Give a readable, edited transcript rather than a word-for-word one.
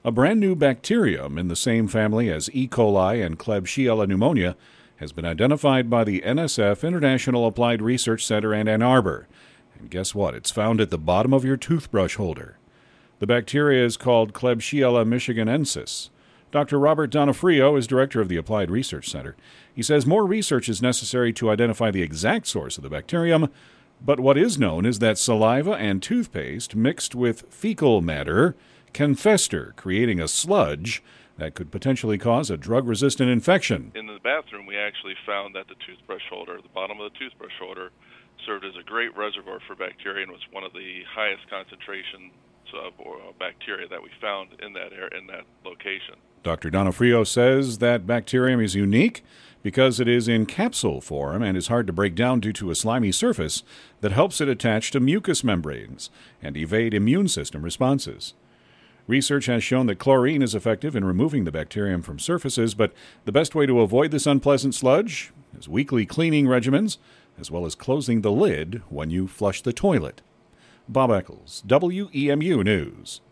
A brand new bacterium in the same family as E. coli and Klebsiella pneumonia has been identified by the NSF International Applied Research Center in Ann Arbor. And guess what? It's found at the bottom of your toothbrush holder. The bacteria is called Klebsiella michiganensis. Dr. Robert Donofrio is director of the Applied Research Center. He says more research is necessary to identify the exact source of the bacterium, but what is known is that saliva and toothpaste mixed with fecal matter can fester, creating a sludge that could potentially cause a drug-resistant infection. In the bathroom, we actually found that the toothbrush holder, the bottom of the toothbrush holder, served as a great reservoir for bacteria and was one of the highest concentrations of bacteria that we found in that area, in that location. Dr. Donofrio says that bacterium is unique because it is in capsule form and is hard to break down due to a slimy surface that helps it attach to mucous membranes and evade immune system responses. Research has shown that chlorine is effective in removing the bacterium from surfaces, but the best way to avoid this unpleasant sludge is weekly cleaning regimens, as well as closing the lid when you flush the toilet. Bob Eccles, WEMU News.